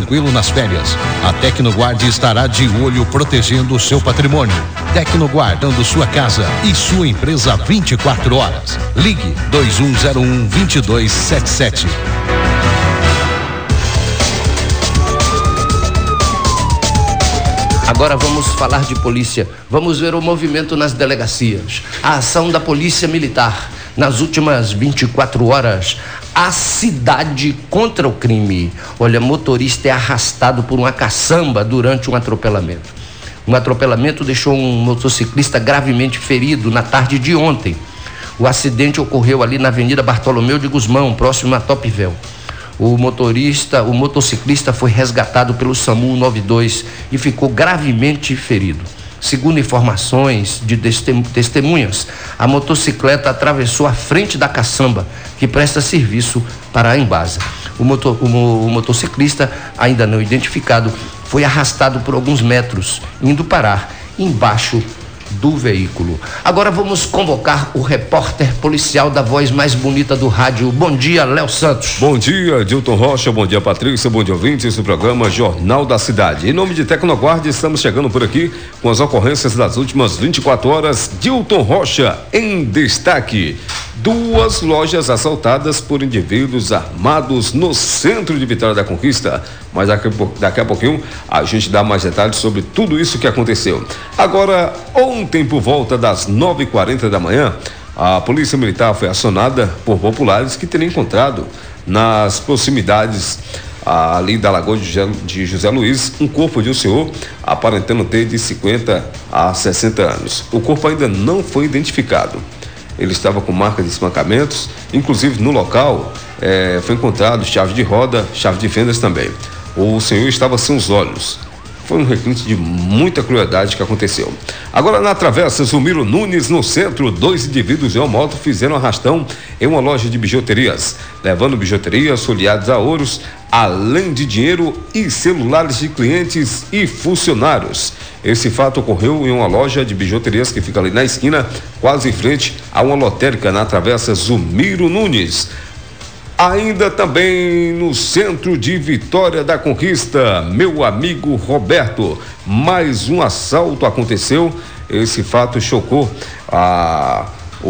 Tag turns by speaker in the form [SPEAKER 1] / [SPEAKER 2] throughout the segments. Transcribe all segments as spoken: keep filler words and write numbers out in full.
[SPEAKER 1] tranquilo nas férias. A Tecnoguard estará de olho protegendo o seu patrimônio. Tecnoguard, dando sua casa e sua empresa vinte e quatro horas. Ligue dois um zero um, dois dois sete sete.
[SPEAKER 2] Agora vamos falar de polícia. Vamos ver o movimento nas delegacias. A ação da Polícia Militar. Nas últimas vinte e quatro horas, a cidade contra o crime. Olha, motorista é arrastado por uma caçamba durante um atropelamento. Um atropelamento deixou um motociclista gravemente ferido na tarde de ontem. O acidente ocorreu ali na Avenida Bartolomeu de Guzmão, próximo a Topvel. O motorista, o motociclista foi resgatado pelo SAMU noventa e dois e ficou gravemente ferido. Segundo informações de testemunhas, a motocicleta atravessou a frente da caçamba, que presta serviço para a Embasa. O, motor, o, o motociclista, ainda não identificado, foi arrastado por alguns metros, indo parar embaixo do veículo. Agora vamos convocar o repórter policial da voz mais bonita do rádio. Bom dia, Léo Santos.
[SPEAKER 3] Bom dia, Dilton Rocha. Bom dia, Patrícia. Bom dia, ouvintes do programa Jornal da Cidade. Em nome de Tecnoguard, estamos chegando por aqui com as ocorrências das últimas vinte e quatro horas. Dilton Rocha em destaque. Duas lojas assaltadas por indivíduos armados no centro de Vitória da Conquista. Mas daqui, daqui a pouquinho a gente dá mais detalhes sobre tudo isso que aconteceu. Agora, ontem por volta das nove e quarenta da manhã, a Polícia Militar foi acionada por populares que teriam encontrado nas proximidades ali da Lagoa de José, de José Luiz, um corpo de um senhor aparentando ter de cinquenta a sessenta anos. O corpo ainda não foi identificado. Ele estava com marca de espancamentos, inclusive no local eh, foi encontrado chave de roda, chave de fendas também. O senhor estava sem os olhos. Foi um requinte de muita crueldade que aconteceu. Agora, na Travessa Zumiro Nunes, no centro, dois indivíduos em uma moto fizeram arrastão em uma loja de bijuterias, levando bijuterias folheadas a ouros, além de dinheiro e celulares de clientes e funcionários. Esse fato ocorreu em uma loja de bijuterias que fica ali na esquina, quase em frente a uma lotérica na Travessa Zumiro Nunes. Ainda também no centro de Vitória da Conquista, meu amigo Roberto, mais um assalto aconteceu. Esse fato chocou ah,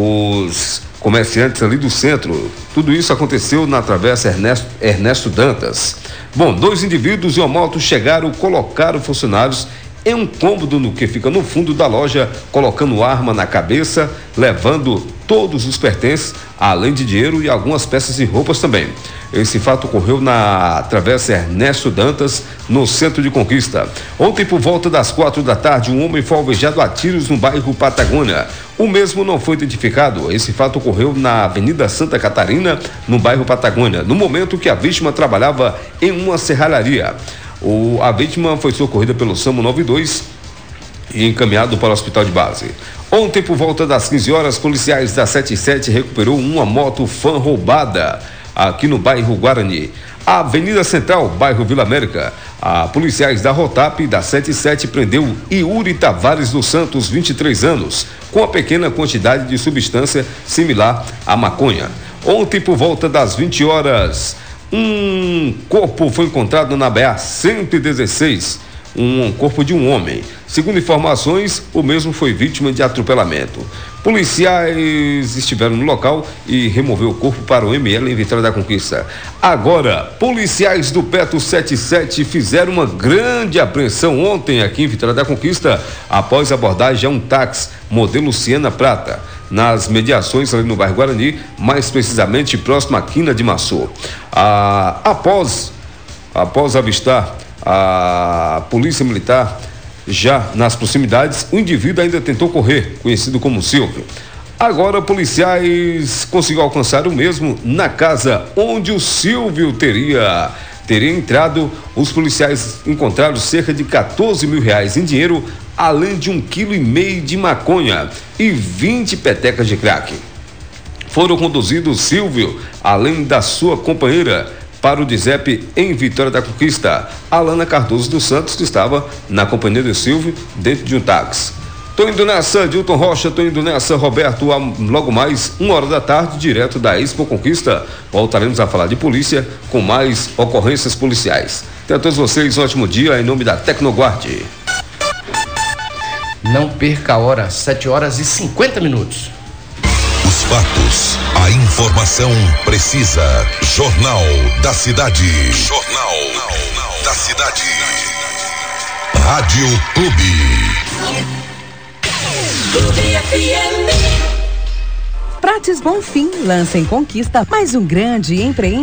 [SPEAKER 3] os comerciantes ali do centro. Tudo isso aconteceu na Travessa Ernesto, Ernesto Dantas. Bom, dois indivíduos em uma moto chegaram, colocaram funcionários em um cômodo no que fica no fundo da loja, colocando arma na cabeça, levando todos os pertences, além de dinheiro e algumas peças de roupas também. Esse fato ocorreu na Travessa Ernesto Dantas, no centro de Conquista. Ontem, por volta das quatro da tarde, um homem foi alvejado a tiros no bairro Patagônia. O mesmo não foi identificado. Esse fato ocorreu na Avenida Santa Catarina, no bairro Patagônia, no momento que a vítima trabalhava em uma serralharia. O, a vítima foi socorrida pelo SAMU noventa e dois e encaminhado para o hospital de base. Ontem, por volta das quinze horas, policiais da setenta e sete recuperou uma moto Fan roubada aqui no bairro Guarani. A Avenida Central, bairro Vila América. A policiais da Rotap da setenta e sete prendeu Yuri Tavares dos Santos, vinte e três anos, com uma pequena quantidade de substância similar à maconha. Ontem, por volta das vinte horas, um corpo foi encontrado na B A cento e dezesseis, um corpo de um homem. Segundo informações, o mesmo foi vítima de atropelamento. Policiais estiveram no local e removeu o corpo para o M L em Vitória da Conquista. Agora, policiais do Petro setenta e sete fizeram uma grande apreensão ontem aqui em Vitória da Conquista, após abordagem a um táxi modelo Siena Prata, nas mediações ali no bairro Guarani, mais precisamente próximo à quina de Maçô. Ah, após, após avistar a polícia militar já nas proximidades, o indivíduo ainda tentou correr, conhecido como Silvio. Agora, policiais conseguiram alcançar o mesmo na casa onde o Silvio teria teria entrado. Os policiais encontraram cerca de quatorze mil reais em dinheiro, além de um quilo e meio de maconha e vinte petecas de crack. Foram conduzidos Silvio, além da sua companheira, para o DISEP em Vitória da Conquista. Alana Cardoso dos Santos, que estava na companhia de Silvio dentro de um táxi. Tô indo nessa, Dilton Rocha, tô indo nessa, Roberto, logo mais, uma hora da tarde, direto da Expo Conquista. Voltaremos a falar de polícia com mais ocorrências policiais. Tenha a todos vocês um ótimo dia, em nome da Tecnoguard.
[SPEAKER 2] Não perca a hora, sete horas e cinquenta minutos.
[SPEAKER 4] Os fatos, a informação precisa. Jornal da Cidade. Jornal da Cidade. Rádio Clube.
[SPEAKER 5] Prates Bonfim lança em Conquista mais um grande empreendimento.